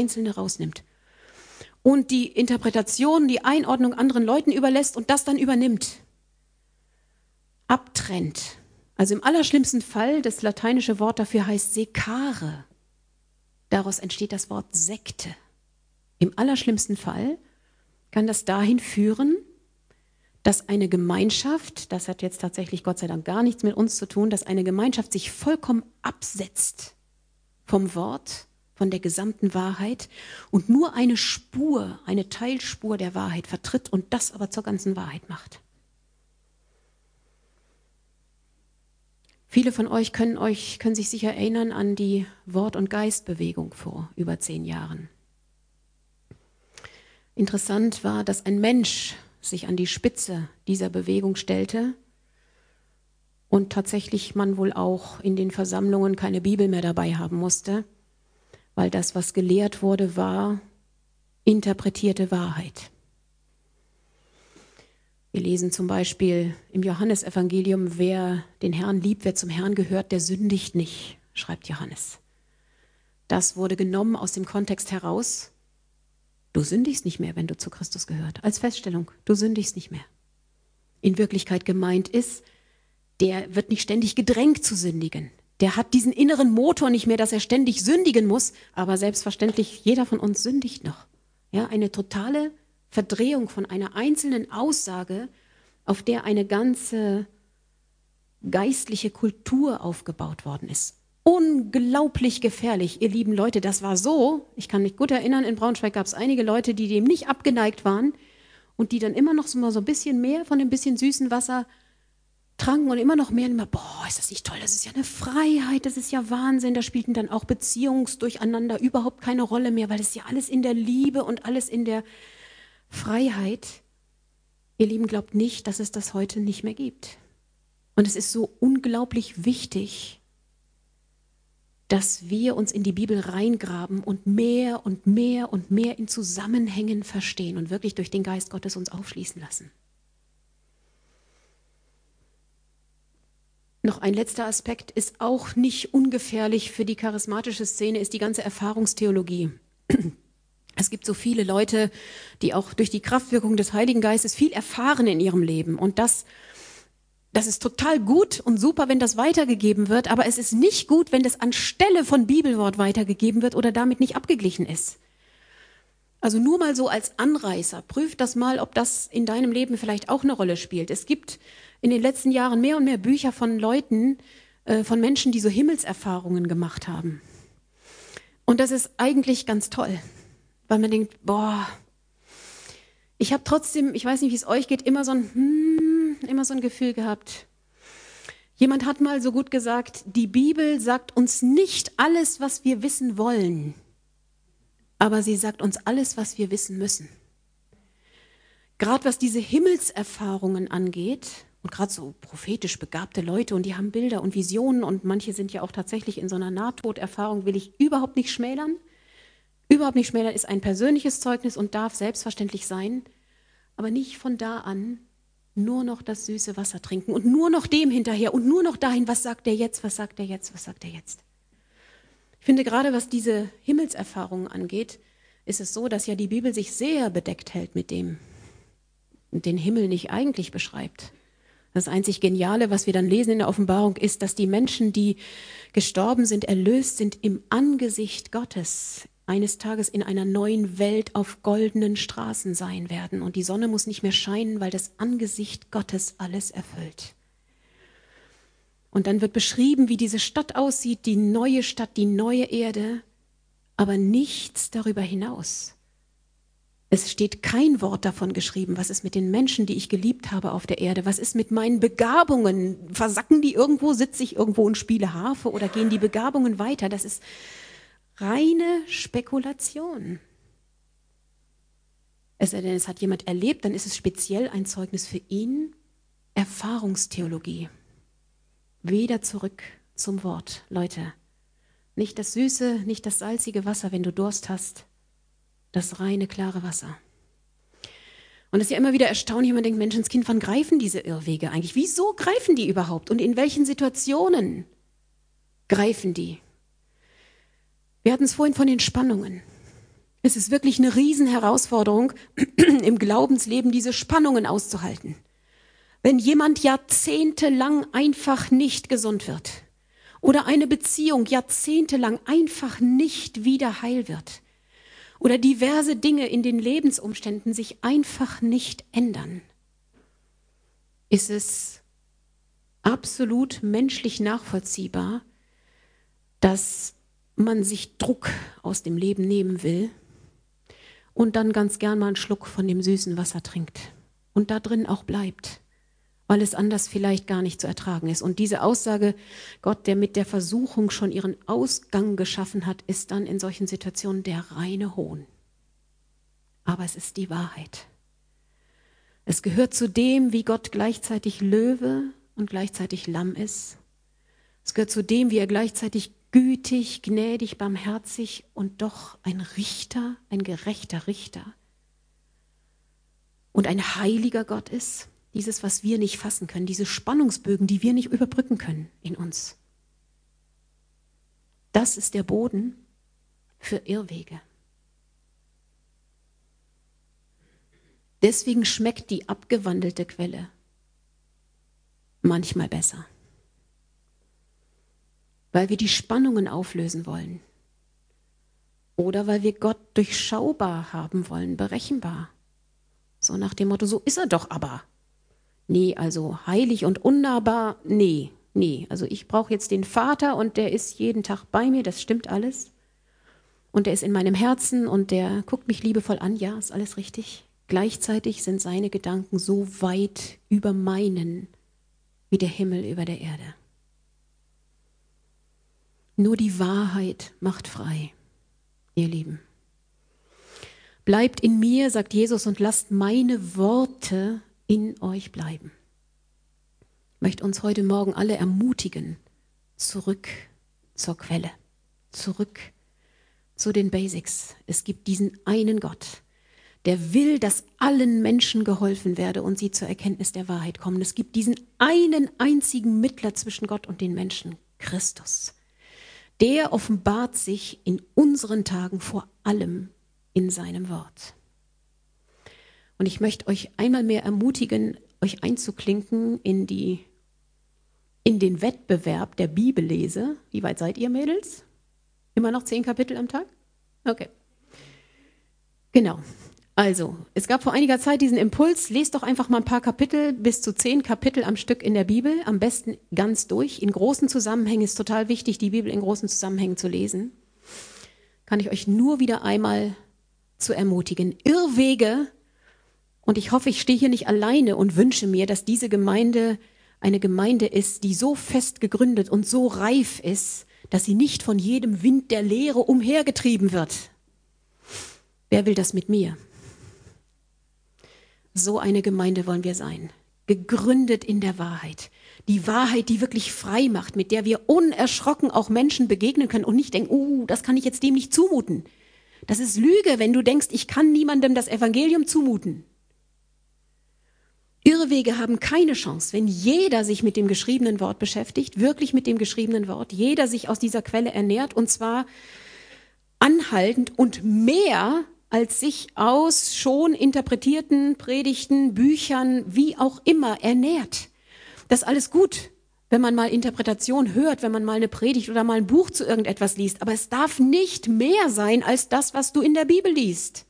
und die Interpretation, die Einordnung anderen Leuten überlässt und das dann übernimmt, abtrennt. Also im allerschlimmsten Fall, das lateinische Wort dafür heißt sekare. Daraus entsteht das Wort Sekte. Im allerschlimmsten Fall kann das dahin führen, dass eine Gemeinschaft, das hat jetzt tatsächlich Gott sei Dank gar nichts mit uns zu tun, dass eine Gemeinschaft sich vollkommen absetzt vom Wort, von der gesamten Wahrheit und nur eine Spur, eine Teilspur der Wahrheit vertritt und das aber zur ganzen Wahrheit macht. Viele von euch können sich sicher erinnern an die Wort- und Geistbewegung vor über 10 Jahren. Interessant war, dass ein Mensch sich an die Spitze dieser Bewegung stellte und tatsächlich man wohl auch in den Versammlungen keine Bibel mehr dabei haben musste, weil das, was gelehrt wurde, war interpretierte Wahrheit. Wir lesen zum Beispiel im Johannesevangelium, wer den Herrn liebt, wer zum Herrn gehört, der sündigt nicht, schreibt Johannes. Das wurde genommen aus dem Kontext heraus. Du sündigst nicht mehr, wenn du zu Christus gehört. Als Feststellung, du sündigst nicht mehr. In Wirklichkeit gemeint ist, der wird nicht ständig gedrängt zu sündigen. Der hat diesen inneren Motor nicht mehr, dass er ständig sündigen muss, aber selbstverständlich, jeder von uns sündigt noch. Ja, eine totale Verdrehung von einer einzelnen Aussage, auf der eine ganze geistliche Kultur aufgebaut worden ist. Unglaublich gefährlich, ihr lieben Leute, das war so, ich kann mich gut erinnern, in Braunschweig gab es einige Leute, die dem nicht abgeneigt waren und die dann immer noch so ein bisschen mehr von dem bisschen süßen Wasser tranken und immer noch mehr und immer, boah, ist das nicht toll, das ist ja eine Freiheit, das ist ja Wahnsinn, da spielten dann auch Beziehungsdurcheinander überhaupt keine Rolle mehr, weil das ist ja alles in der Liebe und alles in der Freiheit. Ihr Lieben, glaubt nicht, dass es das heute nicht mehr gibt. Und es ist so unglaublich wichtig, dass wir uns in die Bibel reingraben und mehr und mehr und mehr in Zusammenhängen verstehen und wirklich durch den Geist Gottes uns aufschließen lassen. Noch ein letzter Aspekt ist auch nicht ungefährlich für die charismatische Szene, ist die ganze Erfahrungstheologie. Es gibt so viele Leute, die auch durch die Kraftwirkung des Heiligen Geistes viel erfahren in ihrem Leben. Und das ist total gut und super, wenn das weitergegeben wird, aber es ist nicht gut, wenn das anstelle von Bibelwort weitergegeben wird oder damit nicht abgeglichen ist. Also nur mal so als Anreißer, prüf das mal, ob das in deinem Leben vielleicht auch eine Rolle spielt. Es gibt in den letzten Jahren mehr und mehr Bücher von Leuten, von Menschen, die so Himmelserfahrungen gemacht haben. Und das ist eigentlich ganz toll, weil man denkt, boah, ich habe trotzdem, ich weiß nicht, wie es euch geht, immer so ein Gefühl gehabt. Jemand hat mal so gut gesagt, die Bibel sagt uns nicht alles, was wir wissen wollen, aber sie sagt uns alles, was wir wissen müssen. Gerade was diese Himmelserfahrungen angeht, und gerade so prophetisch begabte Leute, und die haben Bilder und Visionen, und manche sind ja auch tatsächlich in so einer Nahtoderfahrung, will ich überhaupt nicht schmälern. Überhaupt nicht schmälern, ist ein persönliches Zeugnis und darf selbstverständlich sein, aber nicht von da an nur noch das süße Wasser trinken und nur noch dem hinterher und nur noch dahin, was sagt er jetzt, was sagt er jetzt, was sagt er jetzt. Ich finde gerade, was diese Himmelserfahrungen angeht, ist es so, dass ja die Bibel sich sehr bedeckt hält mit dem, den Himmel nicht eigentlich beschreibt. Das einzig Geniale, was wir dann lesen in der Offenbarung, ist, dass die Menschen, die gestorben sind, erlöst sind im Angesicht Gottes, eines Tages in einer neuen Welt auf goldenen Straßen sein werden. Und die Sonne muss nicht mehr scheinen, weil das Angesicht Gottes alles erfüllt. Und dann wird beschrieben, wie diese Stadt aussieht, die neue Stadt, die neue Erde, aber nichts darüber hinaus. Es steht kein Wort davon geschrieben, was ist mit den Menschen, die ich geliebt habe auf der Erde, was ist mit meinen Begabungen, versacken die irgendwo, sitze ich irgendwo und spiele Harfe oder gehen die Begabungen weiter? Das ist reine Spekulation. Es sei denn, es hat jemand erlebt, dann ist es speziell ein Zeugnis für ihn, Erfahrungstheologie. wieder zurück zum Wort, Leute. Nicht das süße, nicht das salzige Wasser, wenn du Durst hast, das reine, klare Wasser. Und es ist ja immer wieder erstaunlich, wenn man denkt, Menschenskind, wann greifen diese Irrwege eigentlich? Wieso greifen die überhaupt? Und in welchen Situationen greifen die? Wir hatten es vorhin von den Spannungen. Es ist wirklich eine Riesenherausforderung im Glaubensleben, diese Spannungen auszuhalten. Wenn jemand jahrzehntelang einfach nicht gesund wird oder eine Beziehung jahrzehntelang einfach nicht wieder heil wird oder diverse Dinge in den Lebensumständen sich einfach nicht ändern, ist es absolut menschlich nachvollziehbar, dass man sich Druck aus dem Leben nehmen will und dann ganz gern mal einen Schluck von dem süßen Wasser trinkt und da drin auch bleibt, weil es anders vielleicht gar nicht zu ertragen ist. Und diese Aussage, Gott, der mit der Versuchung schon ihren Ausgang geschaffen hat, ist dann in solchen Situationen der reine Hohn. Aber es ist die Wahrheit. Es gehört zu dem, wie Gott gleichzeitig Löwe und gleichzeitig Lamm ist. Es gehört zu dem, wie er gleichzeitig gütig, gnädig, barmherzig und doch ein Richter, ein gerechter Richter und ein heiliger Gott ist. Dieses, was wir nicht fassen können, diese Spannungsbögen, die wir nicht überbrücken können in uns. Das ist der Boden für Irrwege. Deswegen schmeckt die abgewandelte Quelle manchmal besser. Weil wir die Spannungen auflösen wollen. Oder weil wir Gott durchschaubar haben wollen, berechenbar. So nach dem Motto, so ist er doch aber. Nee, also heilig und unnahbar, nee. Also ich brauche jetzt den Vater und der ist jeden Tag bei mir, das stimmt alles. Und der ist in meinem Herzen und der guckt mich liebevoll an, ja, ist alles richtig. Gleichzeitig sind seine Gedanken so weit über meinen, wie der Himmel über der Erde. Nur die Wahrheit macht frei, ihr Lieben. Bleibt in mir, sagt Jesus, und lasst meine Worte in euch bleiben. Ich möchte uns heute Morgen alle ermutigen, zurück zur Quelle, zurück zu den Basics. Es gibt diesen einen Gott, der will, dass allen Menschen geholfen werde und sie zur Erkenntnis der Wahrheit kommen. Es gibt diesen einen einzigen Mittler zwischen Gott und den Menschen, Christus. Der offenbart sich in unseren Tagen vor allem in seinem Wort. Und ich möchte euch einmal mehr ermutigen, euch einzuklinken in den Wettbewerb der Bibellese. Wie weit seid ihr, Mädels? Immer noch 10 Kapitel am Tag? Okay. Genau. Also, es gab vor einiger Zeit diesen Impuls, lest doch einfach mal ein paar Kapitel, bis zu 10 Kapitel am Stück in der Bibel, am besten ganz durch. In großen Zusammenhängen ist total wichtig, die Bibel in großen Zusammenhängen zu lesen. Kann ich euch nur wieder einmal zu ermutigen. Irrwege, und ich hoffe, ich stehe hier nicht alleine und wünsche mir, dass diese Gemeinde eine Gemeinde ist, die so fest gegründet und so reif ist, dass sie nicht von jedem Wind der Lehre umhergetrieben wird. Wer will das mit mir? So eine Gemeinde wollen wir sein, gegründet in der Wahrheit. Die Wahrheit, die wirklich frei macht, mit der wir unerschrocken auch Menschen begegnen können und nicht denken, das kann ich jetzt dem nicht zumuten. Das ist Lüge, wenn du denkst, ich kann niemandem das Evangelium zumuten. Irrwege haben keine Chance, wenn jeder sich mit dem geschriebenen Wort beschäftigt, wirklich mit dem geschriebenen Wort, jeder sich aus dieser Quelle ernährt und zwar anhaltend und mehr als sich aus schon interpretierten Predigten, Büchern, wie auch immer ernährt. Das ist alles gut, wenn man mal Interpretation hört, wenn man mal eine Predigt oder mal ein Buch zu irgendetwas liest. Aber es darf nicht mehr sein als das, was du in der Bibel liest.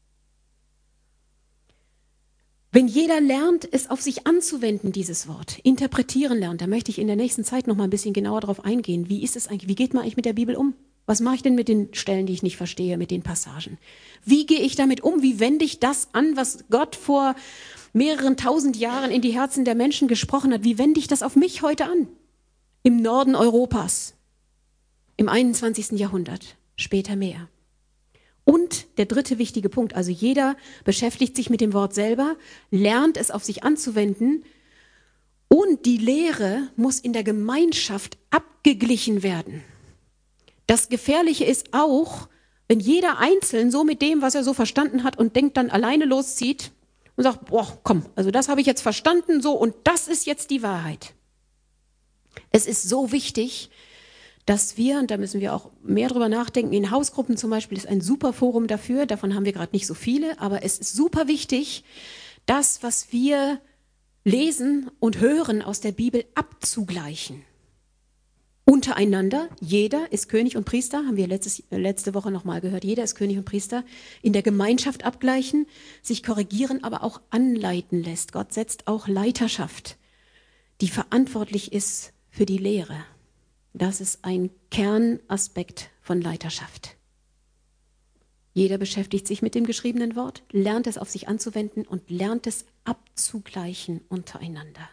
Wenn jeder lernt, es auf sich anzuwenden, dieses Wort, interpretieren lernt, da möchte ich in der nächsten Zeit noch mal ein bisschen genauer darauf eingehen. Wie ist es eigentlich? Wie geht man eigentlich mit der Bibel um? Was mache ich denn mit den Stellen, die ich nicht verstehe, mit den Passagen? Wie gehe ich damit um? Wie wende ich das an, was Gott vor mehreren 1000 Jahren in die Herzen der Menschen gesprochen hat? Wie wende ich das auf mich heute an? Im Norden Europas, im 21. Jahrhundert, später mehr. Und der dritte wichtige Punkt, also jeder beschäftigt sich mit dem Wort selber, lernt es auf sich anzuwenden Und die Lehre muss in der Gemeinschaft abgeglichen werden. Das Gefährliche ist auch, wenn jeder einzeln so mit dem, was er so verstanden hat und denkt, dann alleine loszieht und sagt, boah, komm, also das habe ich jetzt verstanden so und das ist jetzt die Wahrheit. Es ist so wichtig, dass wir, und da müssen wir auch mehr drüber nachdenken, in Hausgruppen zum Beispiel ist ein super Forum dafür, davon haben wir gerade nicht so viele, aber es ist super wichtig, das, was wir lesen und hören aus der Bibel abzugleichen. Untereinander, jeder ist König und Priester, haben wir letzte Woche nochmal gehört, jeder ist König und Priester, in der Gemeinschaft abgleichen, sich korrigieren, aber auch anleiten lässt. Gott setzt auch Leiterschaft, die verantwortlich ist für die Lehre. Das ist ein Kernaspekt von Leiterschaft. Jeder beschäftigt sich mit dem geschriebenen Wort, lernt es auf sich anzuwenden und lernt es abzugleichen untereinander.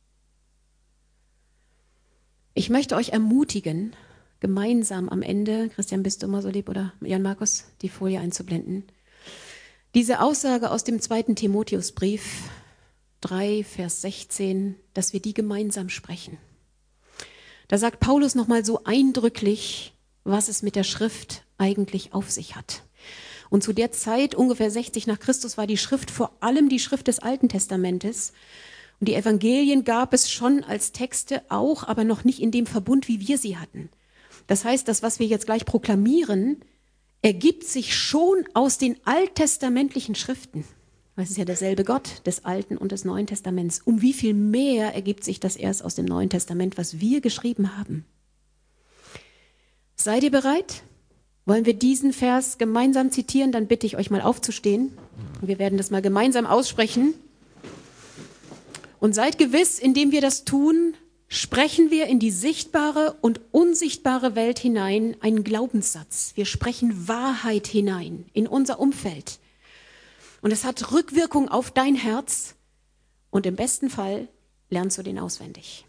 Ich möchte euch ermutigen, gemeinsam am Ende, Christian, bist du immer so lieb, oder Jan Markus, die Folie einzublenden, diese Aussage aus dem 2. Timotheusbrief 3, Vers 16, dass wir die gemeinsam sprechen. Da sagt Paulus nochmal so eindrücklich, was es mit der Schrift eigentlich auf sich hat. Und zu der Zeit, ungefähr 60 nach Christus, war die Schrift vor allem die Schrift des Alten Testamentes. Und die Evangelien gab es schon als Texte auch, aber noch nicht in dem Verbund, wie wir sie hatten. Das heißt, das, was wir jetzt gleich proklamieren, ergibt sich schon aus den alttestamentlichen Schriften. Es ist ja derselbe Gott des Alten und des Neuen Testaments. Um wie viel mehr ergibt sich das erst aus dem Neuen Testament, was wir geschrieben haben? Seid ihr bereit? Wollen wir diesen Vers gemeinsam zitieren? Dann bitte ich euch mal aufzustehen. Wir werden das mal gemeinsam aussprechen. Und seid gewiss, indem wir das tun, sprechen wir in die sichtbare und unsichtbare Welt hinein einen Glaubenssatz. Wir sprechen Wahrheit hinein in unser Umfeld. Und es hat Rückwirkung auf dein Herz und im besten Fall lernst du den auswendig.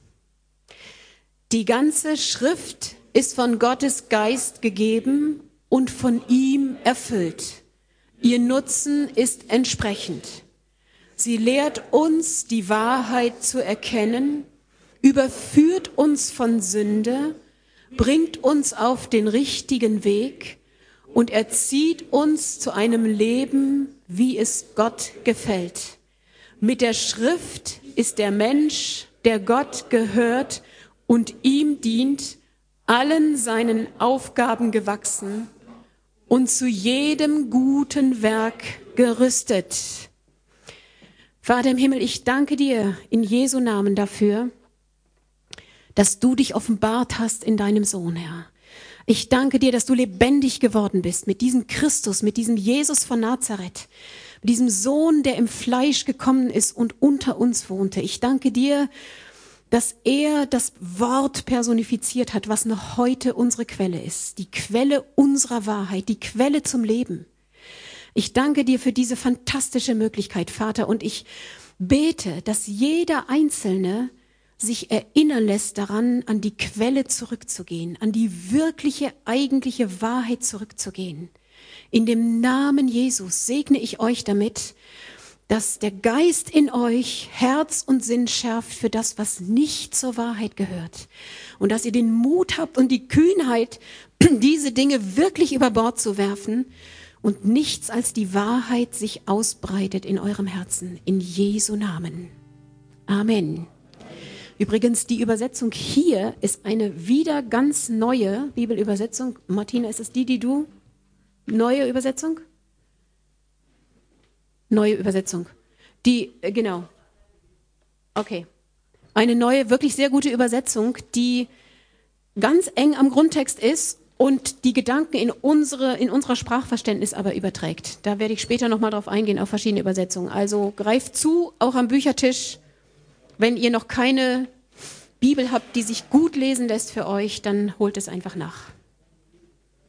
Die ganze Schrift ist von Gottes Geist gegeben und von ihm erfüllt. Ihr Nutzen ist entsprechend. Sie lehrt uns, die Wahrheit zu erkennen, überführt uns von Sünde, bringt uns auf den richtigen Weg und erzieht uns zu einem Leben, wie es Gott gefällt. Mit der Schrift ist der Mensch, der Gott gehört und ihm dient, allen seinen Aufgaben gewachsen und zu jedem guten Werk gerüstet. Vater im Himmel, ich danke dir in Jesu Namen dafür, dass du dich offenbart hast in deinem Sohn, Herr. Ich danke dir, dass du lebendig geworden bist mit diesem Christus, mit diesem Jesus von Nazareth, mit diesem Sohn, der im Fleisch gekommen ist und unter uns wohnte. Ich danke dir, dass er das Wort personifiziert hat, was noch heute unsere Quelle ist, die Quelle unserer Wahrheit, die Quelle zum Leben. Ich danke dir für diese fantastische Möglichkeit, Vater, und ich bete, dass jeder Einzelne sich erinnern lässt daran, an die Quelle zurückzugehen, an die wirkliche, eigentliche Wahrheit zurückzugehen. In dem Namen Jesus segne ich euch damit, dass der Geist in euch Herz und Sinn schärft für das, was nicht zur Wahrheit gehört. Und dass ihr den Mut habt und die Kühnheit, diese Dinge wirklich über Bord zu werfen und nichts als die Wahrheit sich ausbreitet in eurem Herzen. In Jesu Namen. Amen. Übrigens, die Übersetzung hier ist eine wieder ganz neue Bibelübersetzung. Martina, ist es die du? Neue Übersetzung? Neue Übersetzung. Genau. Okay. Eine neue, wirklich sehr gute Übersetzung, die ganz eng am Grundtext ist und die Gedanken in unserer Sprachverständnis aber überträgt. Da werde ich später nochmal drauf eingehen, auf verschiedene Übersetzungen. Also greift zu, auch am Büchertisch. Wenn ihr noch keine Bibel habt, die sich gut lesen lässt für euch, dann holt es einfach nach.